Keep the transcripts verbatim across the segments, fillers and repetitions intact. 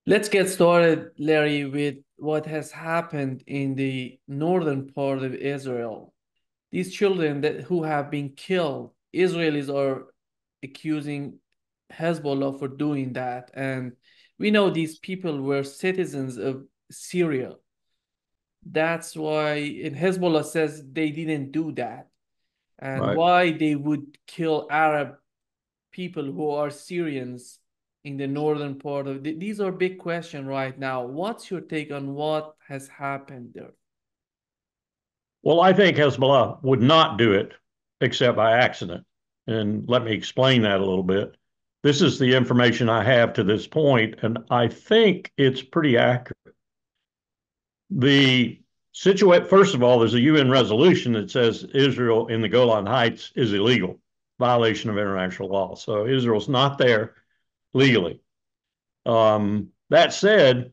Let's get started, Larry, with what has happened in the northern part of Israel. These children that who have been killed, Israelis are accusing Hezbollah for doing that. And we know these people were citizens of Syria. That's why, and Hezbollah says they didn't do that. And Right. why they would kill Arab people who are Syrians in the northern part of th- these are big questions right now. What's your take on what has happened there? Well, I think Hezbollah would not do it except by accident. And let me explain that a little bit. This is the information I have to this point, and I think it's pretty accurate. The situation, first of all, there's a U N resolution that says Israel in the Golan Heights is illegal, violation of international law. So Israel's not there legally. Um, that said,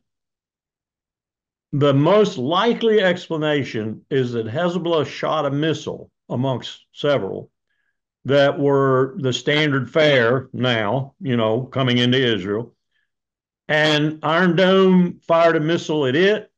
the most likely explanation is that Hezbollah shot a missile amongst several that were the standard fare now, you know, coming into Israel. And Iron Dome fired a missile at it.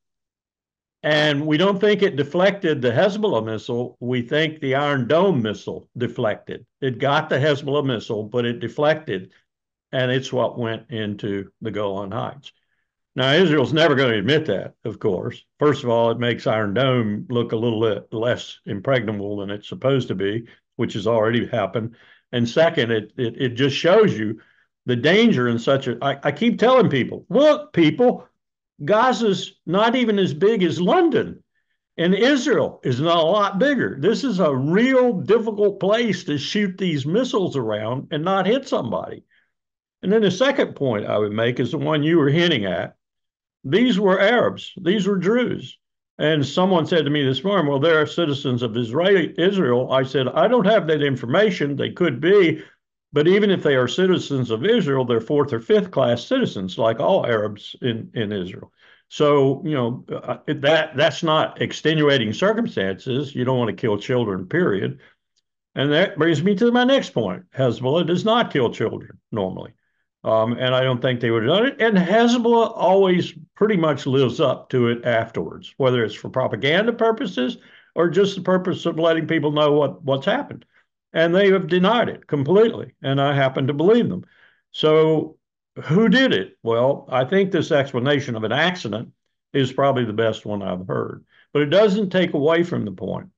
And we don't think it deflected the Hezbollah missile. We think the Iron Dome missile deflected. It got the Hezbollah missile, but it deflected. And it's what went into the Golan Heights. Now, Israel's never going to admit that, of course. First of all, it makes Iron Dome look a little less impregnable than it's supposed to be, which has already happened. And second, it it, it just shows you the danger in such a. I, I keep telling people, look, people, Gaza's not even as big as London, and Israel is not a lot bigger. This is a real difficult place to shoot these missiles around and not hit somebody. And then the second point I would make is the one you were hinting at. These were Arabs. These were Druze. And someone said to me this morning, well, they're citizens of Israel. Israel. I said, I don't have that information. They could be. But even if they are citizens of Israel, they're fourth or fifth class citizens, like all Arabs in, in Israel. So, you know, uh, that that's not extenuating circumstances. You don't want to kill children, period. And that brings me to my next point. Hezbollah does not kill children normally. Um, and I don't think they would have done it. And Hezbollah always pretty much lives up to it afterwards, whether it's for propaganda purposes or just the purpose of letting people know what, what's happened. And they have denied it completely. And I happen to believe them. So who did it? Well, I think this explanation of an accident is probably the best one I've heard. But it doesn't take away from the point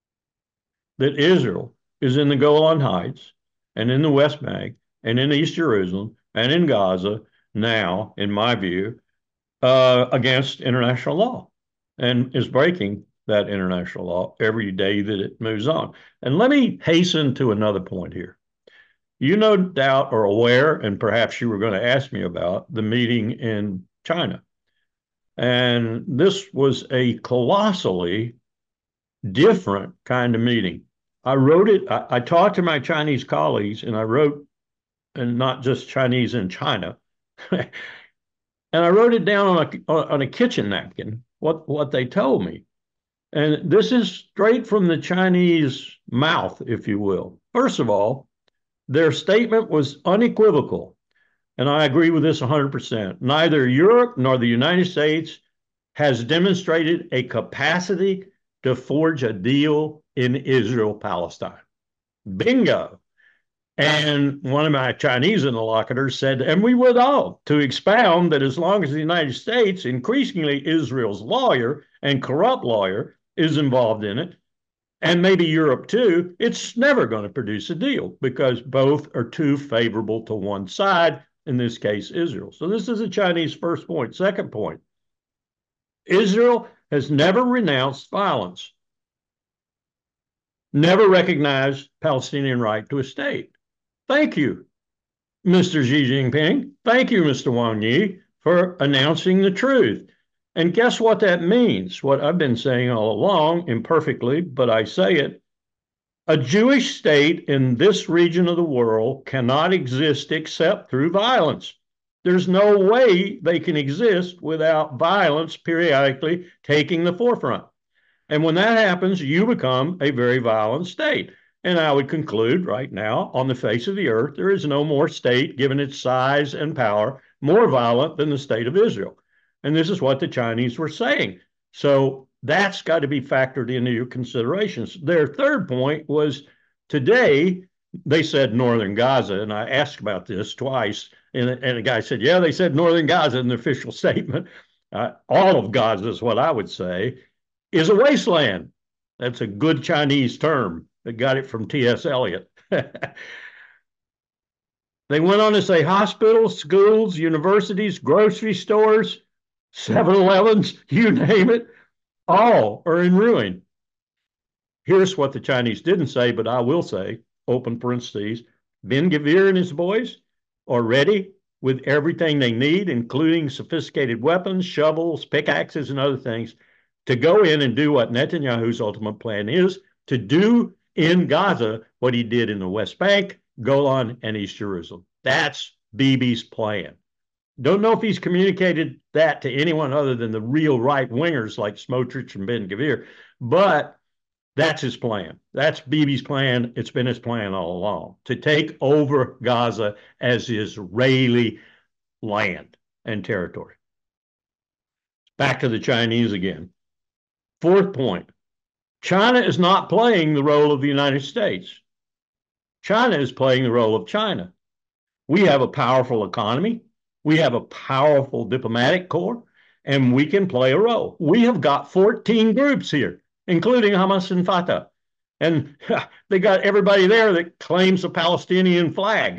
that Israel is in the Golan Heights and in the West Bank and in East Jerusalem and in Gaza now, in my view, uh, against international law and is breaking that international law every day that it moves on. And let me hasten to another point here. You no doubt are aware, and perhaps you were going to ask me about the meeting in China. And this was a colossally different kind of meeting. I wrote it, I, I talked to my Chinese colleagues and I wrote, and not just Chinese in China, and I wrote it down on a, on a kitchen napkin, what, what they told me. And this is straight from the Chinese mouth, if you will. First of all, their statement was unequivocal. And I agree with this one hundred percent. Neither Europe nor the United States has demonstrated a capacity to forge a deal in Israel Palestine. Bingo. And one of my Chinese interlocutors said, and we would all, to expound that as long as the United States, increasingly Israel's lawyer and corrupt lawyer, is involved in it, and maybe Europe too, it's never going to produce a deal because both are too favorable to one side, in this case, Israel. So this is a Chinese first point. Second point, Israel has never renounced violence, never recognized Palestinian right to a state. Thank you, Mister Xi Jinping. Thank you, Mister Wang Yi, for announcing the truth. And guess what that means? What I've been saying all along, imperfectly, but I say it. A Jewish state in this region of the world cannot exist except through violence. There's no way they can exist without violence periodically taking the forefront. And when that happens, you become a very violent state. And I would conclude right now, on the face of the earth, there is no more state, given its size and power, more violent than the state of Israel. And this is what the Chinese were saying. So that's got to be factored into your considerations. Their third point was today, they said northern Gaza, and I asked about this twice, and, and a guy said, yeah, they said northern Gaza in the official statement. Uh, all of Gaza is what I would say, is a wasteland. That's a good Chinese term. They got it from T S Eliot. They went on to say hospitals, schools, universities, grocery stores, seven elevens, you name it, all are in ruin. Here's what the Chinese didn't say, but I will say, open parentheses, Ben Gvir and his boys are ready with everything they need, including sophisticated weapons, shovels, pickaxes, and other things, to go in and do what Netanyahu's ultimate plan is, to do in Gaza what he did in the West Bank, Golan, and East Jerusalem. That's Bibi's plan. Don't know if he's communicated that to anyone other than the real right-wingers like Smotrich and Ben Gvir, but that's his plan. That's Bibi's plan. It's been his plan all along, to take over Gaza as Israeli land and territory. Back to the Chinese again. Fourth point, China is not playing the role of the United States. China is playing the role of China. We have a powerful economy. We have a powerful diplomatic corps, and we can play a role. We have got fourteen groups here, including Hamas and Fatah. And they got everybody there that claims a Palestinian flag.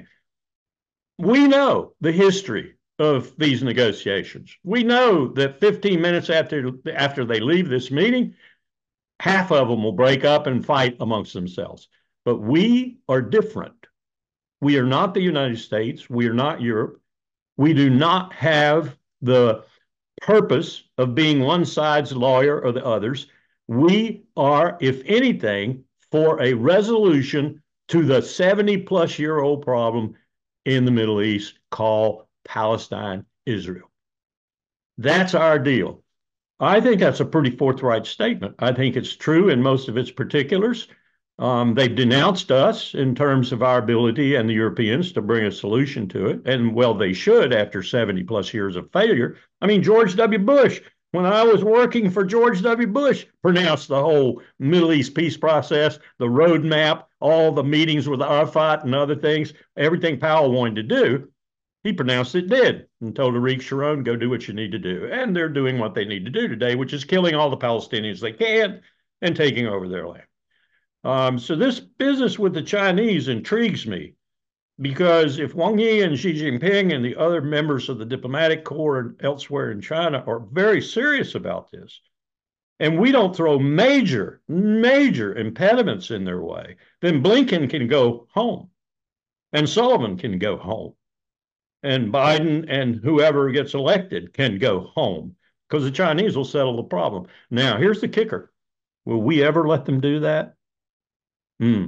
We know the history of these negotiations. We know that fifteen minutes after, after they leave this meeting, half of them will break up and fight amongst themselves. But we are different. We are not the United States. We are not Europe. We do not have the purpose of being one side's lawyer or the other's. We are, if anything, for a resolution to the seventy plus year old problem in the Middle East called Palestine, Israel. That's our deal. I think that's a pretty forthright statement. I think it's true in most of its particulars. Um, they've denounced us in terms of our ability and the Europeans to bring a solution to it. And well, they should after seventy plus years of failure. I mean, George W. Bush, when I was working for George W. Bush, pronounced the whole Middle East peace process, the roadmap, all the meetings with Arafat and other things, everything Powell wanted to do, he pronounced it dead and told Ariq Sharon, go do what you need to do. And they're doing what they need to do today, which is killing all the Palestinians they can and taking over their land. Um, so this business with the Chinese intrigues me, because if Wang Yi and Xi Jinping and the other members of the diplomatic corps and elsewhere in China are very serious about this, and we don't throw major, major impediments in their way, then Blinken can go home and Sullivan can go home and Biden and whoever gets elected can go home, because the Chinese will settle the problem. Now, here's the kicker. Will we ever let them do that? Hmm.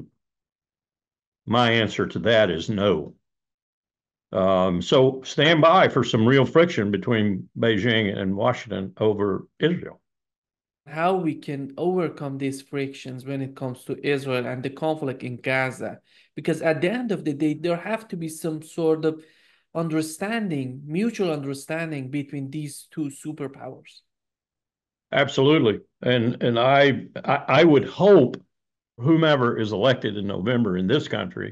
My answer to that is no. Um, so stand by for some real friction between Beijing and Washington over Israel. How we can overcome these frictions when it comes to Israel and the conflict in Gaza. Because at the end of the day, there have to be some sort of understanding, mutual understanding between these two superpowers. Absolutely. And and I I, I would hope whomever is elected in November in this country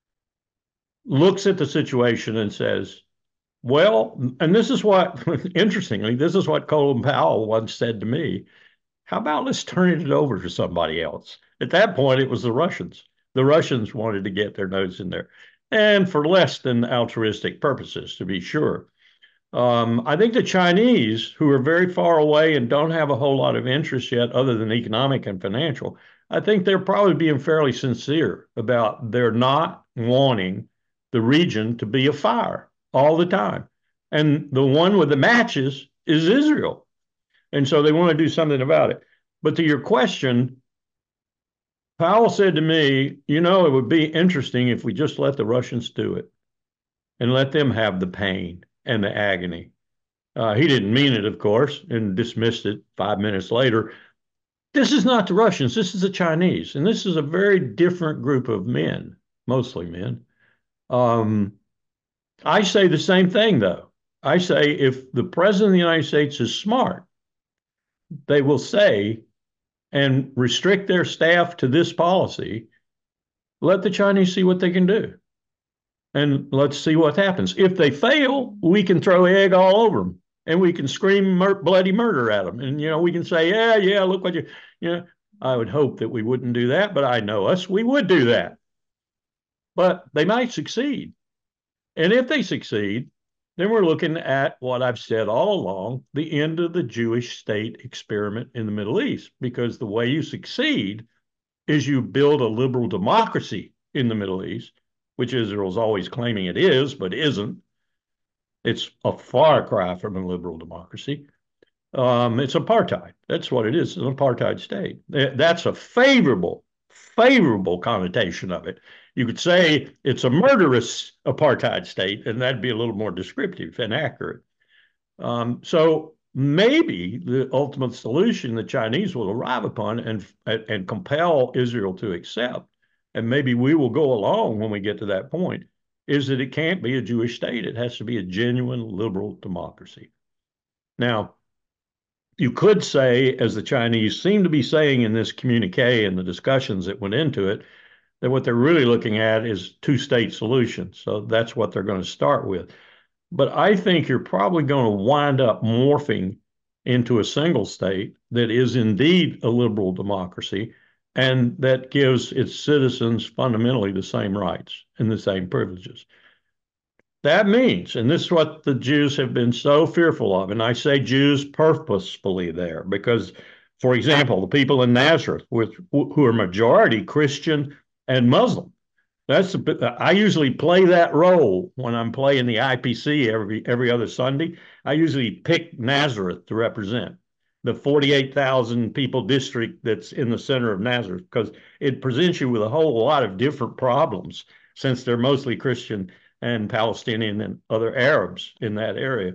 looks at the situation and says, well, and this is what, interestingly, this is what Colin Powell once said to me, how about let's turn it over to somebody else? At that point, it was the Russians. The Russians wanted to get their nose in there, and for less than altruistic purposes, to be sure. Um, I think the Chinese, who are very far away and don't have a whole lot of interest yet other than economic and financial, I think they're probably being fairly sincere about their not wanting the region to be afire all the time. And the one with the matches is Israel. And so they want to do something about it. But to your question, Powell said to me, you know, it would be interesting if we just let the Russians do it and let them have the pain and the agony. Uh, he didn't mean it, of course, and dismissed it five minutes later. This is not the Russians. This is the Chinese. And this is a very different group of men, mostly men. Um, I say the same thing, though. I say if the president of the United States is smart, they will say and restrict their staff to this policy. Let the Chinese see what they can do. And let's see what happens. If they fail, we can throw egg all over them and we can scream mur- bloody murder at them. And, you know, we can say, yeah, yeah, look what you, you know, I would hope that we wouldn't do that, but I know us, we would do that. But they might succeed. And if they succeed, then we're looking at what I've said all along, the end of the Jewish state experiment in the Middle East, because the way you succeed is you build a liberal democracy in the Middle East, which Israel's always claiming it is, but isn't. It's a far cry from a liberal democracy. Um, it's apartheid. That's what it is, an apartheid state. That's a favorable, favorable connotation of it. You could say it's a murderous apartheid state, and that'd be a little more descriptive and accurate. Um, so maybe the ultimate solution the Chinese will arrive upon and, and compel Israel to accept, and maybe we will go along when we get to that point, is that it can't be a Jewish state. It has to be a genuine liberal democracy. Now, you could say, as the Chinese seem to be saying in this communique and the discussions that went into it, that what they're really looking at is two-state solutions. So that's what they're going to start with. But I think you're probably going to wind up morphing into a single state that is indeed a liberal democracy and that gives its citizens fundamentally the same rights and the same privileges. That means, and this is what the Jews have been so fearful of, and I say Jews purposefully there, because, for example, the people in Nazareth, with, who are majority Christian and Muslim, that's a, I usually play that role when I'm playing the I P C every every other Sunday. I usually pick Nazareth to represent the forty-eight thousand people district that's in the center of Nazareth, because it presents you with a whole lot of different problems since they're mostly Christian and Palestinian and other Arabs in that area.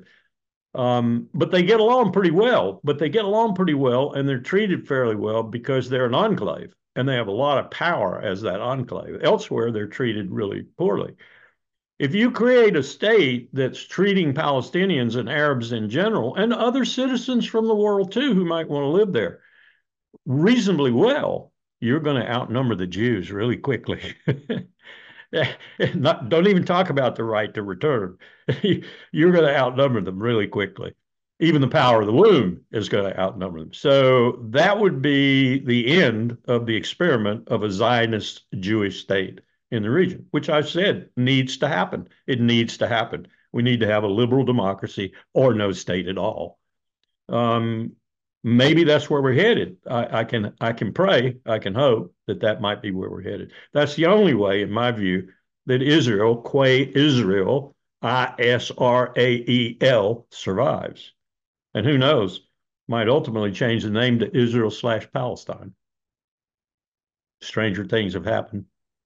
Um, but they get along pretty well. But they get along pretty well, and they're treated fairly well because they're an enclave and they have a lot of power as that enclave. Elsewhere, they're treated really poorly. If you create a state that's treating Palestinians and Arabs in general, and other citizens from the world too who might want to live there, reasonably well, you're going to outnumber the Jews really quickly. Not, don't even talk about the right to return. You're going to outnumber them really quickly. Even the power of the womb is going to outnumber them. So that would be the end of the experiment of a Zionist Jewish state in the region, which I've said needs to happen. It needs to happen. We need to have a liberal democracy or no state at all. Um, maybe that's where we're headed. I, I can I can pray, I can hope that that might be where we're headed. That's the only way, in my view, that Israel, Quay Israel, I S R A E L, survives. And who knows, might ultimately change the name to Israel slash Palestine. Stranger things have happened.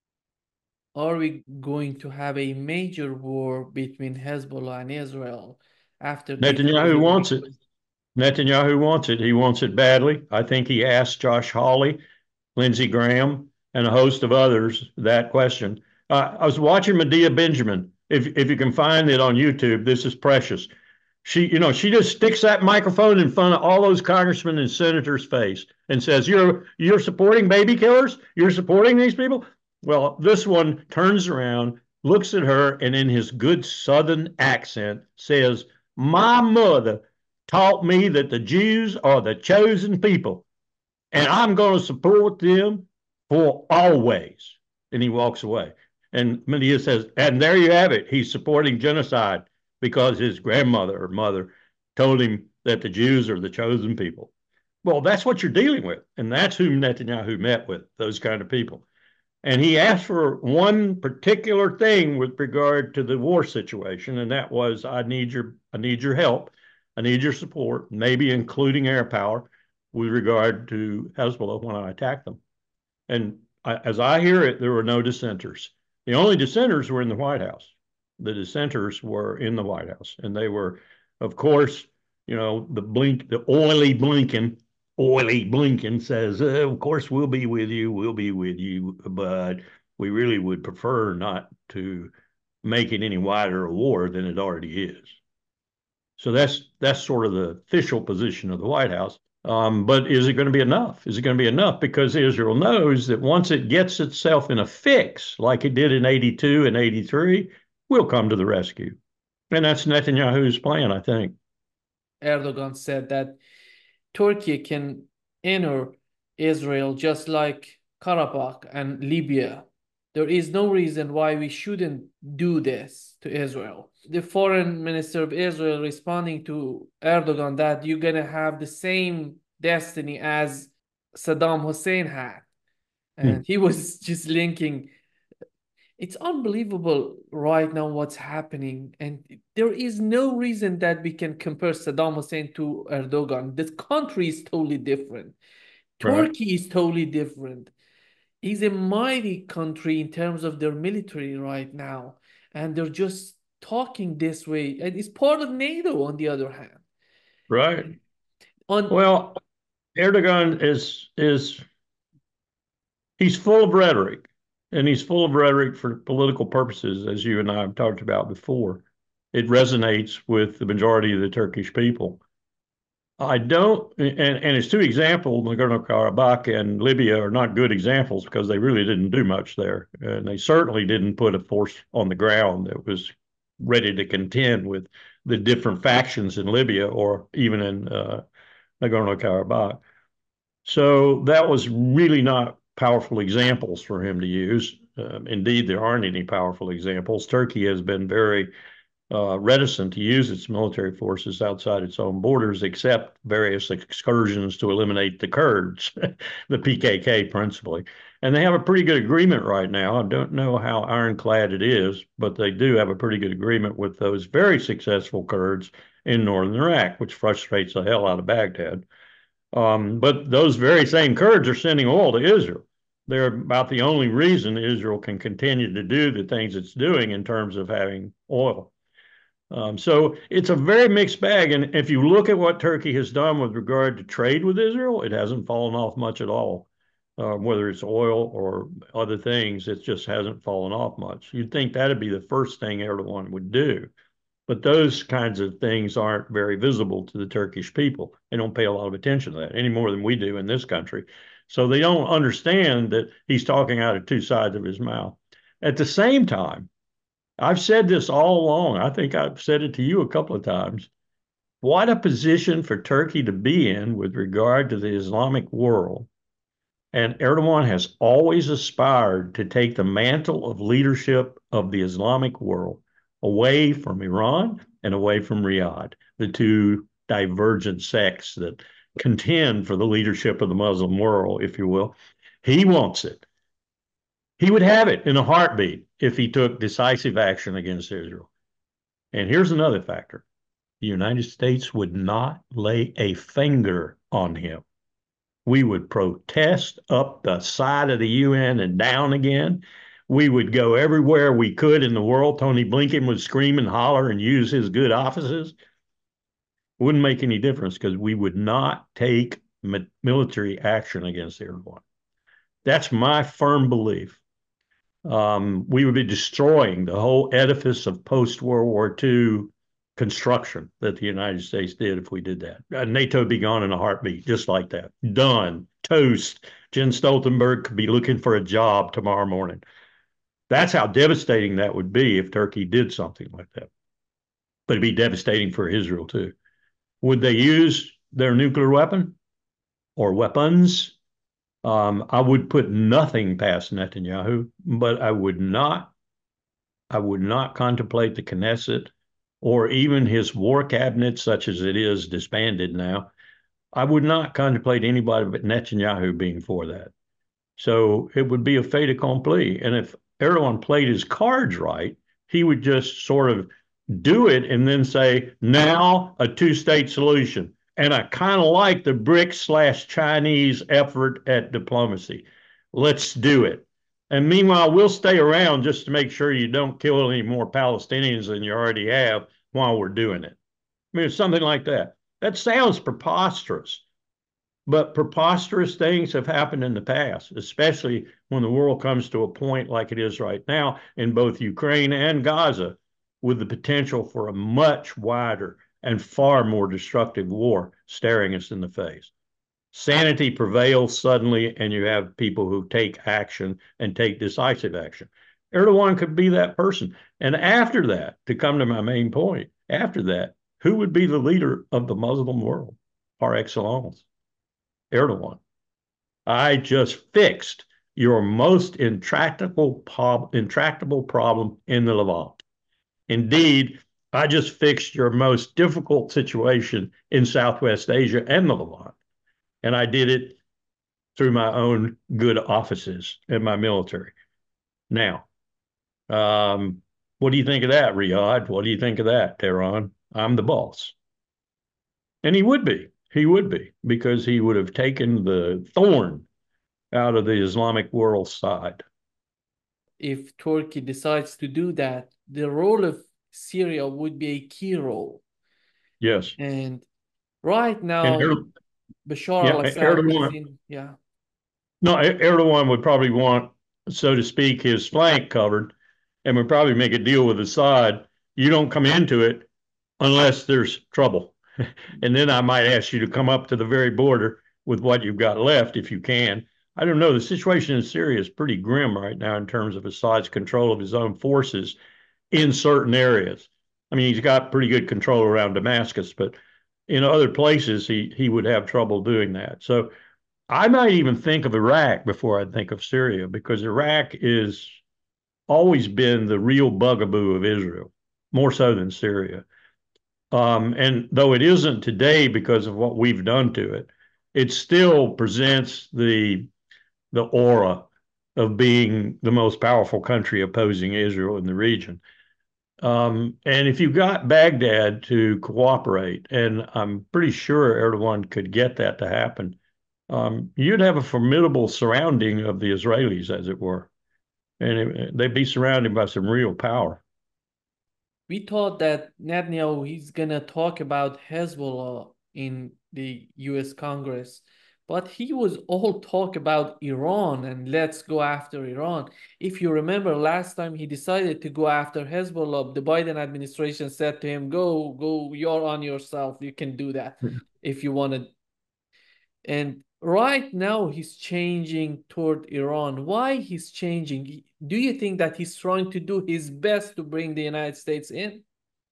Are we going to have a major war between Hezbollah and Israel after they close Netanyahu the wants it. windows? Netanyahu wants it. He wants it badly. I think he asked Josh Hawley, Lindsey Graham, and a host of others that question. Uh, I was watching Medea Benjamin. If if you can find it on YouTube, this is precious. She, you know, she just sticks that microphone in front of all those congressmen and senators' face and says, "You're you're supporting baby killers? You're supporting these people?" Well, this one turns around, looks at her, and in his good Southern accent says, "My mother taught me that the Jews are the chosen people, and I'm going to support them for always." And he walks away. And Medea says, and there you have it. He's supporting genocide because his grandmother or mother told him that the Jews are the chosen people. Well, that's what you're dealing with. And that's who Netanyahu met with, those kind of people. And he asked for one particular thing with regard to the war situation, and that was, I need your, I need your help. I need your support, maybe including air power with regard to Hezbollah when I attack them. And I, as I hear it, there were no dissenters. The only dissenters were in the White House. The dissenters were in the White House, and they were, of course, you know, the blink, the oily Blinken, oily Blinken says, uh, of course, we'll be with you, we'll be with you, but we really would prefer not to make it any wider a war than it already is. So that's that's sort of the official position of the White House. Um, but is it going to be enough? Is it going to be enough? Because Israel knows that once it gets itself in a fix, like it did in eighty-two and eighty-three, we'll come to the rescue. And that's Netanyahu's plan, I think. Erdogan said that Turkey can enter Israel just like Karabakh and Libya. There is no reason why we shouldn't do this to Israel. The foreign minister of Israel responding to Erdogan that you're going to have the same destiny as Saddam Hussein had. And Hmm. he was just linking. It's unbelievable right now what's happening. And there is no reason that we can compare Saddam Hussein to Erdogan. This country is totally different. Right. Turkey is totally different. Is a mighty country in terms of their military right now, and they're just talking this way. And it's part of NATO, on the other hand. Right. On Well, Erdogan is is he's full of rhetoric, and he's full of rhetoric for political purposes, as you and I have talked about before. It resonates with the majority of the Turkish people. I don't, and, and his two examples, Nagorno-Karabakh and Libya, are not good examples because they really didn't do much there. And they certainly didn't put a force on the ground that was ready to contend with the different factions in Libya or even in uh, Nagorno-Karabakh. So that was really not powerful examples for him to use. Um, indeed, there aren't any powerful examples. Turkey has been very uh, reticent to use its military forces outside its own borders, except various excursions to eliminate the Kurds, the P K K principally. And they have a pretty good agreement right now. I don't know how ironclad it is, but they do have a pretty good agreement with those very successful Kurds in northern Iraq, which frustrates the hell out of Baghdad. Um, but those very same Kurds are sending oil to Israel. They're about the only reason Israel can continue to do the things it's doing in terms of having oil. Um, so it's a very mixed bag. And if you look at what Turkey has done with regard to trade with Israel, it hasn't fallen off much at all. Uh, whether it's oil or other things, it just hasn't fallen off much. You'd think that'd be the first thing Erdogan would do. But those kinds of things aren't very visible to the Turkish people. They don't pay a lot of attention to that any more than we do in this country. So they don't understand that he's talking out of two sides of his mouth. At the same time, I've said this all along. I think I've said it to you a couple of times. What a position for Turkey to be in with regard to the Islamic world. And Erdogan has always aspired to take the mantle of leadership of the Islamic world away from Iran and away from Riyadh, the two divergent sects that contend for the leadership of the Muslim world, if you will. He wants it. He would have it in a heartbeat if he took decisive action against Israel. And here's another factor. The United States would not lay a finger on him. We would protest up the side of the U N and down again. We would go everywhere we could in the world. Tony Blinken would scream and holler and use his good offices. Wouldn't make any difference because we would not take military action against Erdogan. That's my firm belief. Um, we would be destroying the whole edifice of post-World War Two construction that the United States did if we did that. Uh, NATO would be gone in a heartbeat, just like that. Done. Toast. Jens Stoltenberg could be looking for a job tomorrow morning. That's how devastating that would be if Turkey did something like that. But it'd be devastating for Israel, too. Would they use their nuclear weapon or weapons? Um, I would put nothing past Netanyahu, but I would not, I would not contemplate the Knesset or even his war cabinet, such as it is disbanded now. I would not contemplate anybody but Netanyahu being for that. So it would be a fait accompli. And if Erdogan played his cards right, he would just sort of do it and then say, now a two-state solution. And I kind of like the BRICS slash Chinese effort at diplomacy. Let's do it. And meanwhile, we'll stay around just to make sure you don't kill any more Palestinians than you already have while we're doing it. I mean, it's something like that. That sounds preposterous, but preposterous things have happened in the past, especially when the world comes to a point like it is right now in both Ukraine and Gaza, with the potential for a much wider and far more destructive war staring us in the face. Sanity prevails suddenly, and you have people who take action and take decisive action. Erdogan could be that person. And after that, to come to my main point, after that, who would be the leader of the Muslim world par excellence? Erdogan. I just fixed your most intractable, intractable problem in the Levant. Indeed, I just fixed your most difficult situation in Southwest Asia and the Levant. And I did it through my own good offices and my military. Now, um, what do you think of that, Riyadh? What do you think of that, Tehran? I'm the boss. And he would be. He would be, because he would have taken the thorn out of the Islamic world side. If Turkey decides to do that, the role of Syria would be a key role. Yes. And right now, and er, Bashar yeah, al-Assad is Erdogan, in, yeah. No, Erdogan would probably want, so to speak, his flank covered, and would probably make a deal with Assad. You don't come into it unless there's trouble. And then I might ask you to come up to the very border with what you've got left, if you can. I don't know. The situation in Syria is pretty grim right now in terms of Assad's control of his own forces in certain areas. I mean, he's got pretty good control around Damascus, but in other places, he, he would have trouble doing that. So I might even think of Iraq before I think of Syria, because Iraq is always been the real bugaboo of Israel, more so than Syria. Um, and though it isn't today because of what we've done to it, it still presents the the aura of being the most powerful country opposing Israel in the region. Um, and if you got Baghdad to cooperate, and I'm pretty sure Erdogan could get that to happen, um, you'd have a formidable surrounding of the Israelis, as it were, and it, they'd be surrounded by some real power. We thought that Netanyahu, he's gonna talk about Hezbollah in the U S Congress, but he was all talk about Iran and let's go after Iran. If you remember last time he decided to go after Hezbollah, the Biden administration said to him, go, go, you're on yourself. You can do that if you want to. And right now he's changing toward Iran. Why he's changing? Do you think that he's trying to do his best to bring the United States in?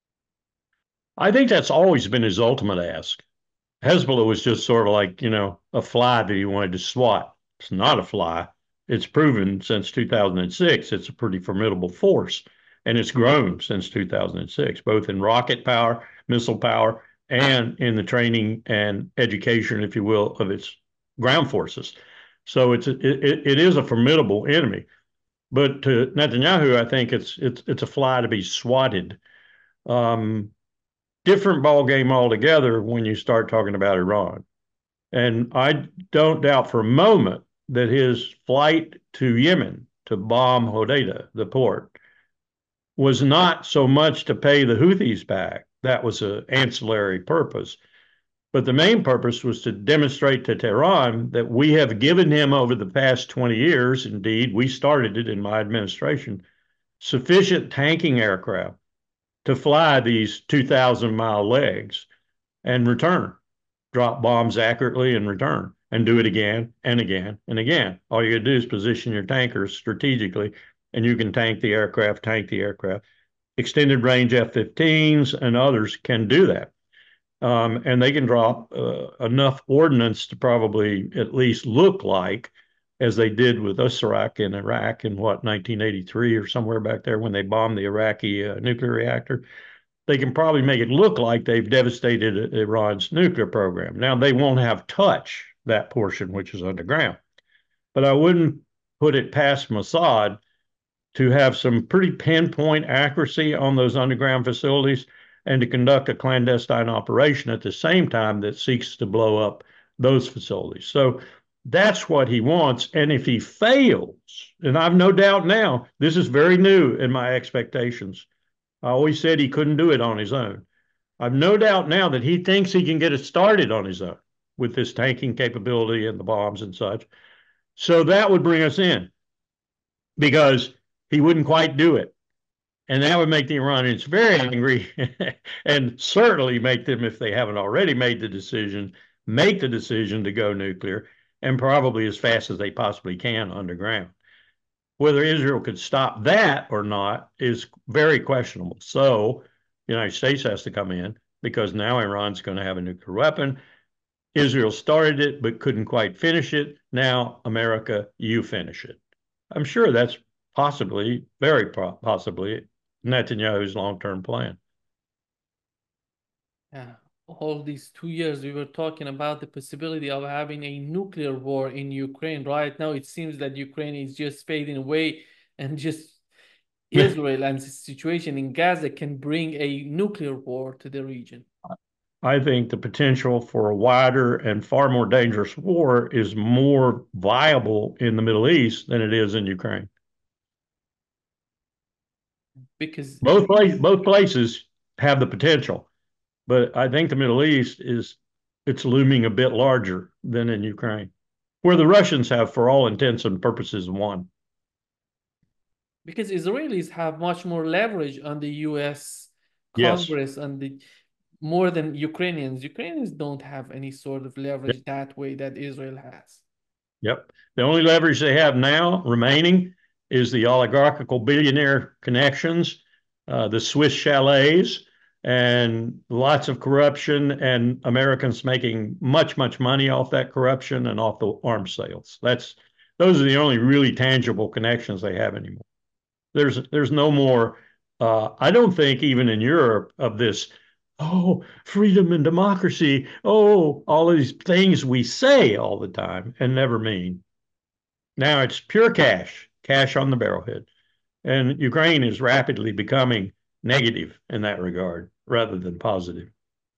I think that's always been his ultimate ask. Hezbollah was just sort of like, you know, a fly that he wanted to swat. It's not a fly. It's proven since two thousand six it's a pretty formidable force, and it's grown since two thousand six, both in rocket power, missile power, and in the training and education, if you will, of its ground forces. So it's it, it is a formidable enemy. But to Netanyahu, I think it's it's it's a fly to be swatted. Um, different ball game altogether when you start talking about Iran. And I don't doubt for a moment that his flight to Yemen to bomb Hodeidah, the port, was not so much to pay the Houthis back. That was an ancillary purpose. But the main purpose was to demonstrate to Tehran that we have given him over the past twenty years, indeed, we started it in my administration, sufficient tanking aircraft to fly these two thousand mile legs and return, drop bombs accurately and return, and do it again and again and again. All you got to do is position your tankers strategically, and you can tank the aircraft, tank the aircraft. Extended range F fifteens and others can do that. Um, and they can drop uh, enough ordnance to probably at least look like, as they did with Osirak in Iraq in what, nineteen eighty-three or somewhere back there when they bombed the Iraqi uh, nuclear reactor. They can probably make it look like they've devastated Iran's nuclear program. Now, they won't have touch that portion, which is underground. But I wouldn't put it past Mossad to have some pretty pinpoint accuracy on those underground facilities and to conduct a clandestine operation at the same time that seeks to blow up those facilities. So that's what he wants. And if he fails, and I've no doubt now, this is very new in my expectations. I always said he couldn't do it on his own. I've no doubt now that he thinks he can get it started on his own with this tanking capability and the bombs and such. So that would bring us in, because he wouldn't quite do it. And that would make the Iranians very angry and certainly make them, if they haven't already made the decision, make the decision to go nuclear and probably as fast as they possibly can underground. Whether Israel could stop that or not is very questionable. So the United States has to come in because now Iran's going to have a nuclear weapon. Israel started it but couldn't quite finish it. Now, America, you finish it. I'm sure that's possibly, very possibly, Netanyahu's long-term plan. Yeah. All these two years we were talking about the possibility of having a nuclear war in Ukraine. Right now, it seems that Ukraine is just fading away, and just Israel and the situation in Gaza can bring a nuclear war to the region. I think the potential for a wider and far more dangerous war is more viable in the Middle East than it is in Ukraine. Because both places, both places have the potential, but I think the Middle East is it's looming a bit larger than in Ukraine, where the Russians have, for all intents and purposes, won. Because Israelis have much more leverage on the U S Yes. Congress and the more than Ukrainians. Ukrainians don't have any sort of leverage Yep. that way that Israel has. Yep. The only leverage they have now remaining is the oligarchical billionaire connections, uh, the Swiss chalets, and lots of corruption, and Americans making much, much money off that corruption and off the arms sales. That's those are the only really tangible connections they have anymore. There's there's no more. Uh, I don't think even in Europe of this. Oh, freedom and democracy. Oh, all of these things we say all the time and never mean. Now it's pure cash, cash on the barrelhead. And Ukraine is rapidly becoming negative in that regard rather than positive.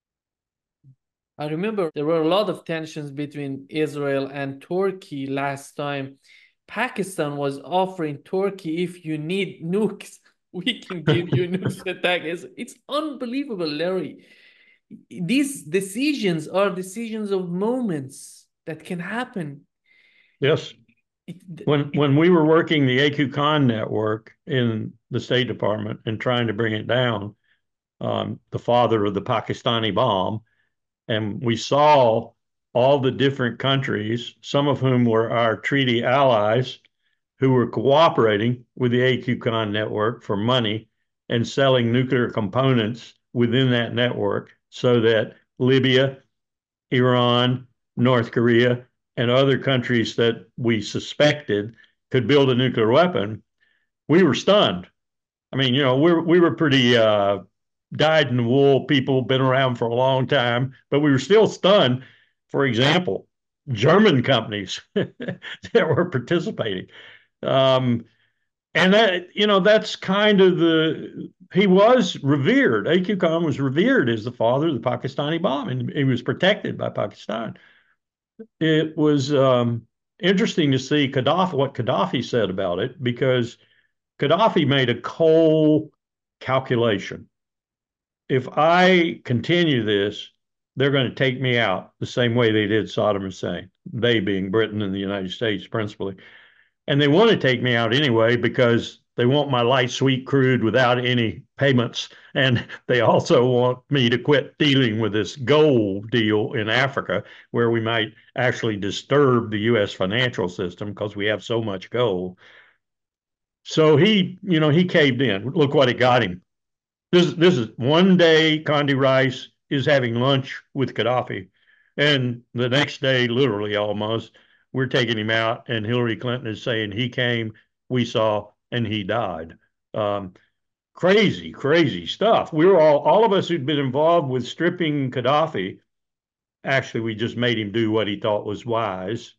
I remember there were a lot of tensions between Israel and Turkey last time. Pakistan was offering Turkey, if you need nukes, we can give you nukes to attack. It's, it's unbelievable, Larry. These decisions are decisions of moments that can happen. Yes. It, When when we were working the A Q Khan network in the State Department and trying to bring it down, um, the father of the Pakistani bomb, and we saw all the different countries, some of whom were our treaty allies, who were cooperating with the A Q Khan network for money and selling nuclear components within that network so that Libya, Iran, North Korea, and other countries that we suspected could build a nuclear weapon. We were stunned. I mean, you know, we we were pretty uh, dyed in the wool people, been around for a long time, but we were still stunned. For example, German companies that were participating. Um, and that, you know, that's kind of the, he was revered. A Q Khan was revered as the father of the Pakistani bomb, and he was protected by Pakistan. It was um, interesting to see Gaddafi, what Gaddafi said about it, because Gaddafi made a cold calculation. If I continue this, they're going to take me out the same way they did Saddam Hussein, they being Britain and the United States principally. And they want to take me out anyway because they want my light sweet crude without any payments. And they also want me to quit dealing with this gold deal in Africa, where we might actually disturb the U S financial system because we have so much gold. So he, you know, he caved in. Look what it got him. This, this is one day Condi Rice is having lunch with Gaddafi. And the next day, literally almost, we're taking him out, and Hillary Clinton is saying he came, we saw, and he died. Um, crazy, crazy stuff. We were all, all of us who'd been involved with stripping Gaddafi. Actually, we just made him do what he thought was wise.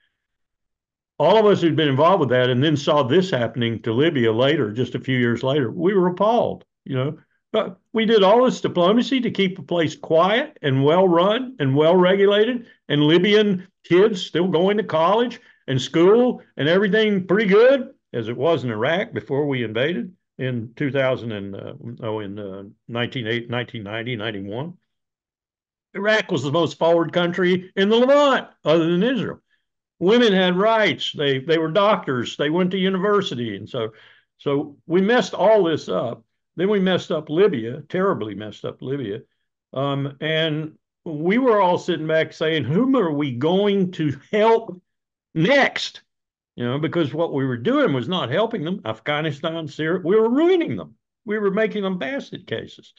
All of us who'd been involved with that and then saw this happening to Libya later, just a few years later, we were appalled, you know. But we did all this diplomacy to keep the place quiet and well run and well regulated, and Libyan kids still going to college and school and everything pretty good, as it was in Iraq before we invaded in two thousand and uh, oh in uh, nineteen ninety, ninety-one. Iraq was the most forward country in the Levant other than Israel. Women had rights. They they were doctors. They went to university, and so So we messed all this up. Then we messed up Libya, terribly messed up Libya. Um, and we were all sitting back saying, whom are we going to help next? You know, because what we were doing was not helping them. Afghanistan, Syria, we were ruining them. We were making them basket cases.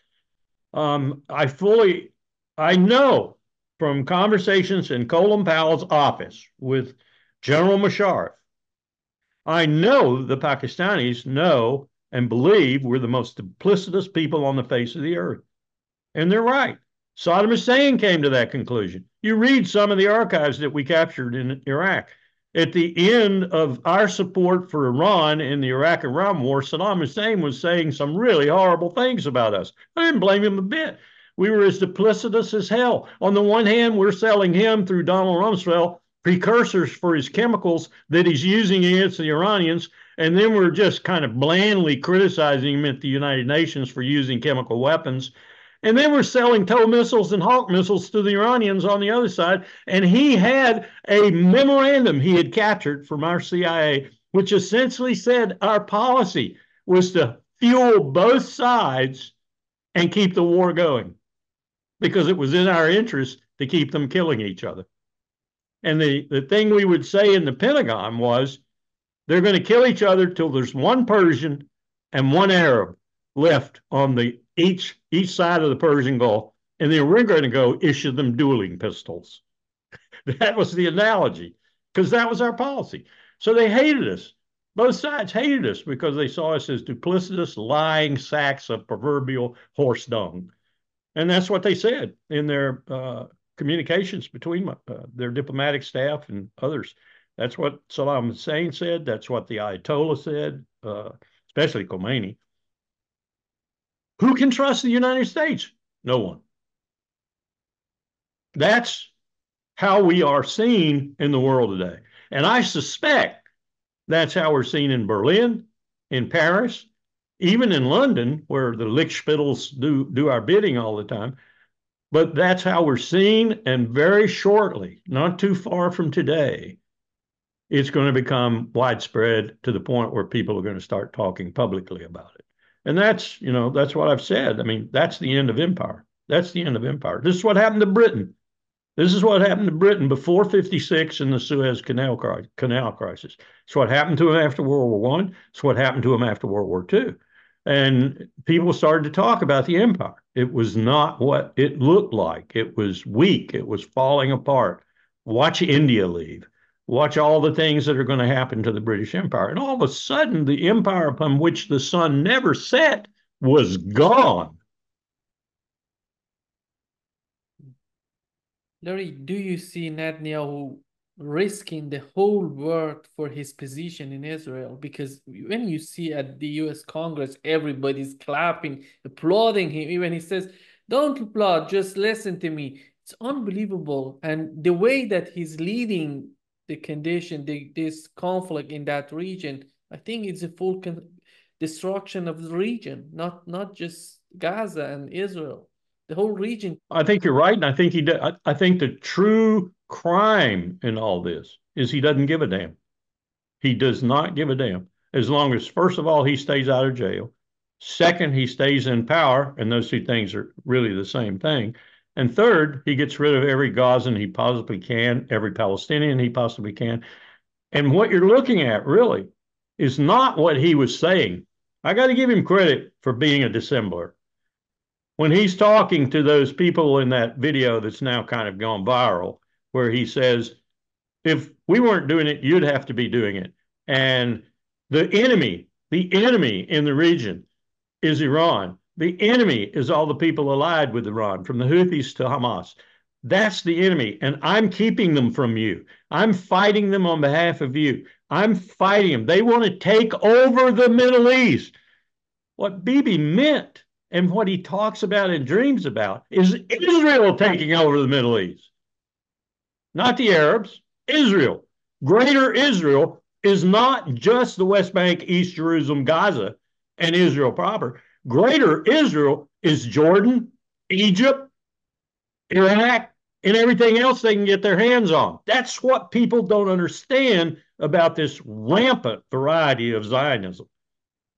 Um, I fully, I know from conversations in Colin Powell's office with General Musharraf, I know the Pakistanis know and believe we're the most duplicitous people on the face of the earth. And they're right. Saddam Hussein came to that conclusion. You read some of the archives that we captured in Iraq. At the end of our support for Iran in the Iraq-Iran war, Saddam Hussein was saying some really horrible things about us. I didn't blame him a bit. We were as duplicitous as hell. On the one hand, we're selling him through Donald Rumsfeld precursors for his chemicals that he's using against the Iranians, and then we're just kind of blandly criticizing him at the United Nations for using chemical weapons. And then we're selling TOW missiles and Hawk missiles to the Iranians on the other side. And he had a memorandum he had captured from our C I A, which essentially said our policy was to fuel both sides and keep the war going because it was in our interest to keep them killing each other. And the, the thing we would say in the Pentagon was they're going to kill each other till there's one Persian and one Arab left on the each each side of the Persian Gulf, and then we're going to go issue them dueling pistols. That was the analogy, because that was our policy. So they hated us. Both sides hated us because they saw us as duplicitous, lying sacks of proverbial horse dung. And that's what they said in their uh, communications between uh, their diplomatic staff and others. That's what Saddam Hussein said. That's what the Ayatollah said, uh, especially Khomeini. Who can trust the United States? No one. That's how we are seen in the world today. And I suspect that's how we're seen in Berlin, in Paris, even in London, where the Lickspittles do, do our bidding all the time. But that's how we're seen. And very shortly, not too far from today, it's going to become widespread to the point where people are going to start talking publicly about it. And that's, you know, that's what I've said. I mean, that's the end of empire. That's the end of empire. This is what happened to Britain. This is what happened to Britain before fifty-six in the Suez Canal, Canal crisis. It's what happened to them after World War One. It's what happened to them after World War Two. And people started to talk about the empire. It was not what it looked like. It was weak. It was falling apart. Watch India leave. Watch all the things that are going to happen to the British Empire. And all of a sudden, the empire upon which the sun never set was gone. Larry, do you see Netanyahu risking the whole world for his position in Israel? Because when you see at the U S Congress, everybody's clapping, applauding him. Even he says, don't applaud, just listen to me. It's unbelievable. And the way that he's leading the condition, the, this conflict in that region, I think it's a full destruction of the region, not, not just Gaza and Israel. The whole region. I think you're right, and I think he. Did, I, I think the true crime in all this is he doesn't give a damn. He does not give a damn. As long as, first of all, he stays out of jail. Second, he stays in power, and those two things are really the same thing. And third, he gets rid of every Gazan he possibly can, every Palestinian he possibly can. And what you're looking at really is not what he was saying. I got to give him credit for being a dissembler. When he's talking to those people in that video that's now kind of gone viral, where he says, if we weren't doing it, you'd have to be doing it. And the enemy, the enemy in the region is Iran. The enemy is all the people allied with Iran, from the Houthis to Hamas. That's the enemy. And I'm keeping them from you. I'm fighting them on behalf of you. I'm fighting them. They want to take over the Middle East. What Bibi meant and what he talks about and dreams about is Israel taking over the Middle East. Not the Arabs, Israel. Greater Israel is not just the West Bank, East Jerusalem, Gaza, and Israel proper. Greater Israel is Jordan, Egypt, Iraq, and everything else they can get their hands on. That's what people don't understand about this rampant variety of Zionism.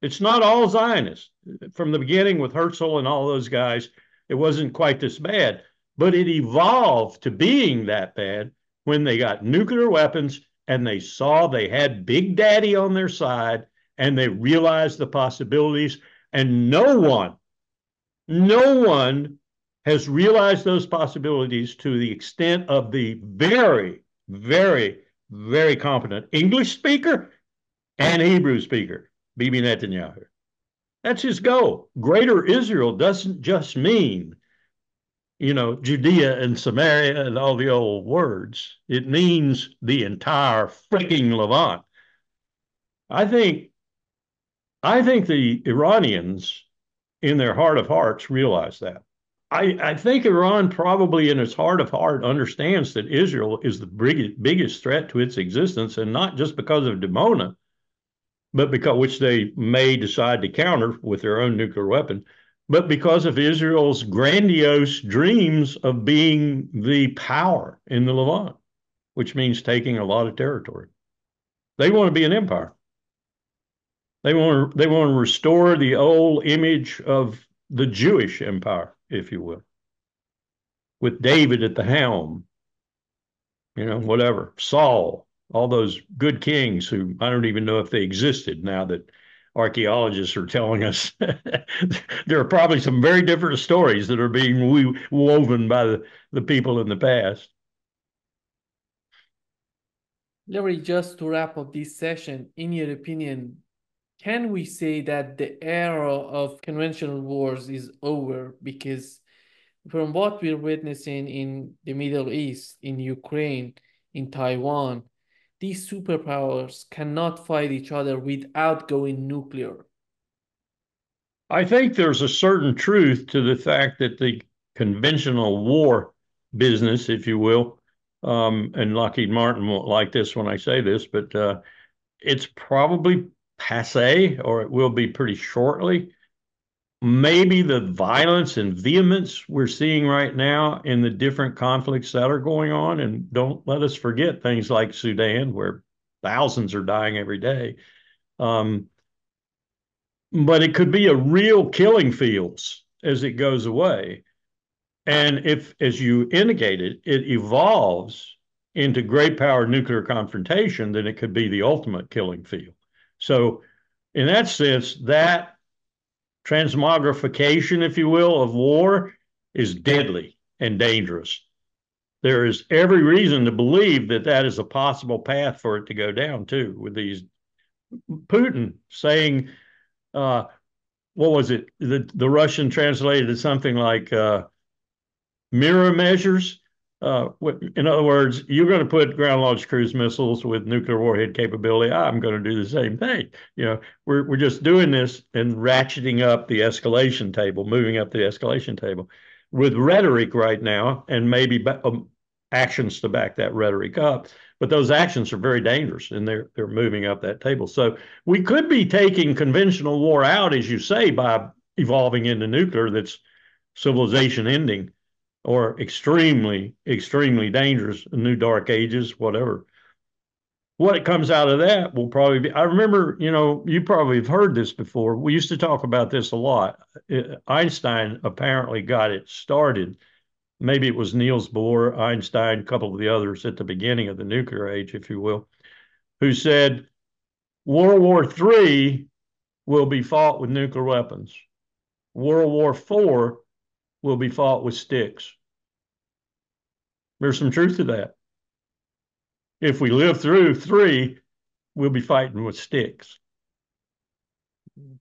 It's not all Zionists. From the beginning with Herzl and all those guys, it wasn't quite this bad, but it evolved to being that bad when they got nuclear weapons and they saw they had Big Daddy on their side and they realized the possibilities. And no one, no one has realized those possibilities to the extent of the very, very, very competent English speaker and Hebrew speaker, Bibi Netanyahu. That's his goal. Greater Israel doesn't just mean, you know, Judea and Samaria and all the old words. It means the entire freaking Levant. I think, I think the Iranians, in their heart of hearts, realize that. I, I think Iran probably in its heart of heart understands that Israel is the big, biggest threat to its existence, and not just because of Dimona, but because which they may decide to counter with their own nuclear weapon, but because of Israel's grandiose dreams of being the power in the Levant, which means taking a lot of territory. They want to be an empire. They want to, they want to restore the old image of the Jewish empire, if you will, with David at the helm, you know, whatever, Saul, all those good kings who I don't even know if they existed now that archaeologists are telling us there are probably some very different stories that are being woven by the, the people in the past. Larry, just to wrap up this session, in your opinion, can we say that the era of conventional wars is over? Because from what we're witnessing in the Middle East, in Ukraine, in Taiwan, these superpowers cannot fight each other without going nuclear. I think there's a certain truth to the fact that the conventional war business, if you will, um, and Lockheed Martin won't like this when I say this, but uh, it's probably passe, or it will be pretty shortly. Maybe the violence and vehemence we're seeing right now in the different conflicts that are going on, and don't let us forget things like Sudan, where thousands are dying every day. Um, but it could be a real killing fields as it goes away. And if, as you indicated, it evolves into great power nuclear confrontation, then it could be the ultimate killing field. So, in that sense, that transmogrification, if you will, of war is deadly and dangerous. There is every reason to believe that that is a possible path for it to go down, too, with these Putin saying, uh, what was it? The, the Russian translated it something like uh, mirror measures. Uh, in other words, you're going to put ground launched cruise missiles with nuclear warhead capability. I'm going to do the same thing. You know, we're we're just doing this and ratcheting up the escalation table, moving up the escalation table with rhetoric right now, and maybe um, actions to back that rhetoric up. But those actions are very dangerous, and they're they're moving up that table. So we could be taking conventional war out, as you say, by evolving into nuclear. That's civilization ending, or extremely, extremely dangerous, new dark ages, whatever. What comes out of that will probably be, I remember, you know, you probably have heard this before. We used to talk about this a lot. It, Einstein apparently got it started. Maybe it was Niels Bohr, Einstein, a couple of the others at the beginning of the nuclear age, if you will, who said World War Three will be fought with nuclear weapons. World War Four will be fought with sticks. There's some truth to that. If we live through three, we'll be fighting with sticks.